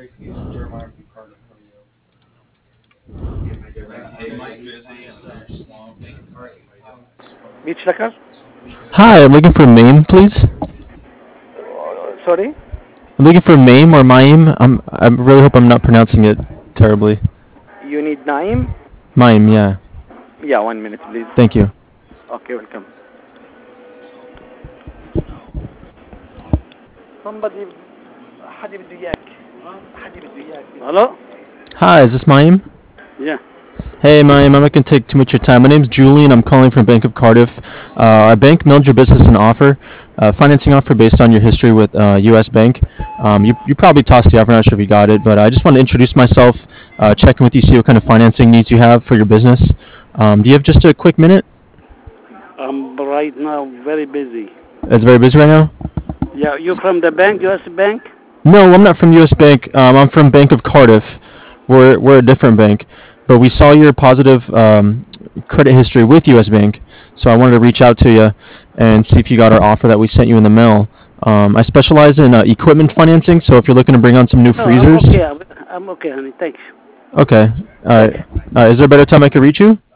Beach Dakar? Hi, I'm looking for Mame, please. Sorry? I'm looking for Mame or Maim. I really hope I'm not pronouncing it terribly. You need Naim? Maim, yeah. Yeah, 1 minute, please. Thank you. Okay, welcome. Somebody حد بده اياك حد بده اياك Hello? Hi, is this Maim? Yeah. Hey, Maim, I'm not going to take too much of your time. My name's Julian. I'm calling from Bank of Cardiff. Our bank mailed your business an offer, financing offer based on your history with U.S. Bank. You probably tossed the offer. I'm not sure if you got it, but I just want to introduce myself, check in with you, see what kind of financing needs you have for your business. Do you have just a quick minute? I'm right now very busy. It's very busy right now. Yeah, you from the bank, US Bank? No, I'm not from U.S. Bank. I'm from Bank of Cardiff. We're a different bank, but we saw your positive credit history with U.S. Bank, so I wanted to reach out to you and see if you got our offer that we sent you in the mail. I specialize in equipment financing, so if you're looking to bring on some new No, I'm freezers, okay. I'm okay, honey. Thanks. okay. All right. Okay. Is there a better time I could reach you?